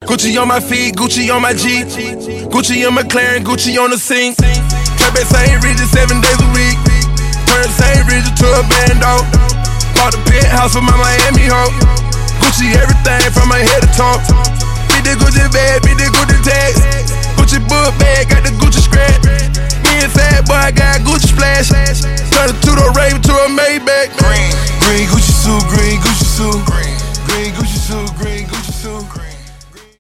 Gucci on my feet, Gucci on my Jeep. Gucci on McLaren, Gucci on the sink. Trap at St. Regis 7 days a week. Turn St. Regis to a bando. Bought a penthouse for my Miami hoe. Gucci everything from my head to toe. Beat the Gucci bag, beat the Gucci tags. Gucci book bag, got the Gucci scratch. Me and Fat Boy got Gucci splash. Turn it to the Raven to a Maybach. Green Gucci suit, green Gucci suit. Green Gucci suit, green.